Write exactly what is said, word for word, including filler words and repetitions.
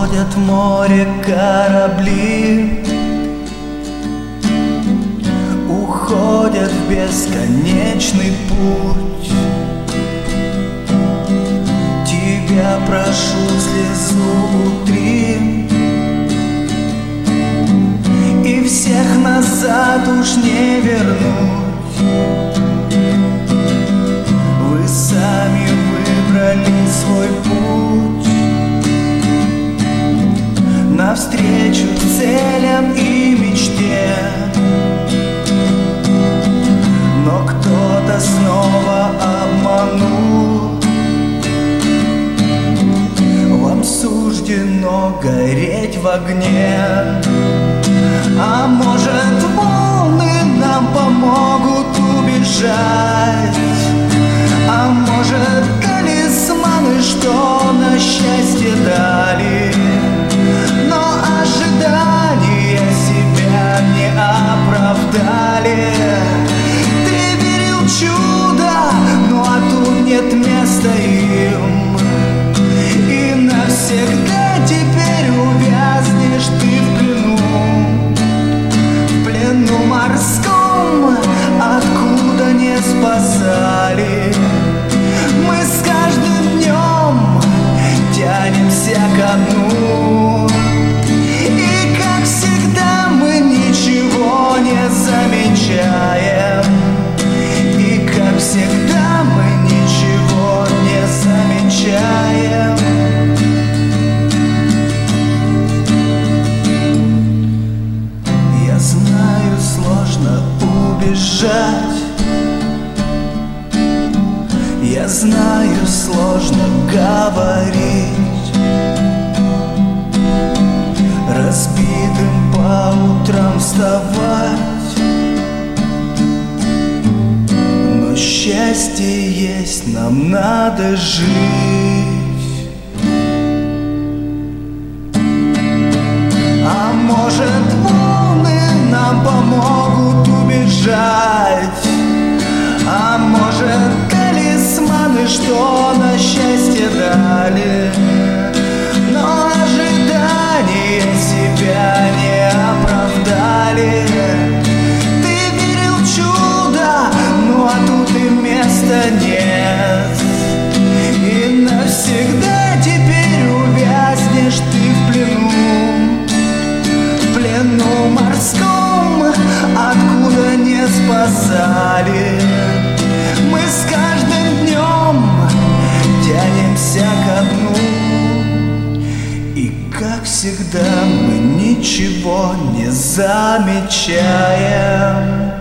Уходят в море корабли, уходят в бесконечный путь. Тебя прошу, слезу утри, и всех назад уж не вернуть. Вы сами выбрали свой путь навстречу целям и мечте, но кто-то снова обманул. Вам суждено гореть в огне, а может, волны нам помогут убежать, а может, талисманы, что на счастье дали. Но ожидания себя не оправдали. Ты верил в чудо, ну а тут нет места им, и навсегда теперь увязнешь ты в плену, в плену морском, откуда не спасали. Мы с каждым днем тянемся ко дну, и как всегда мы ничего не замечаем, и как всегда мы ничего не замечаем. Я знаю, сложно убежать, я знаю, сложно говорить, разбитым по утрам вставать, но счастье есть, нам надо жить. А может, волны нам помогут убежать, а может, талисманы, что на счастье дали. Но ожидания себя не оправдали. Ты верил в чудо, ну а тут и места нет, и навсегда теперь увязнешь ты в плену, в плену морском, откуда не спасали. Мы с каждым днем тянемся ко дну, и как всегда мы ничего не замечаем.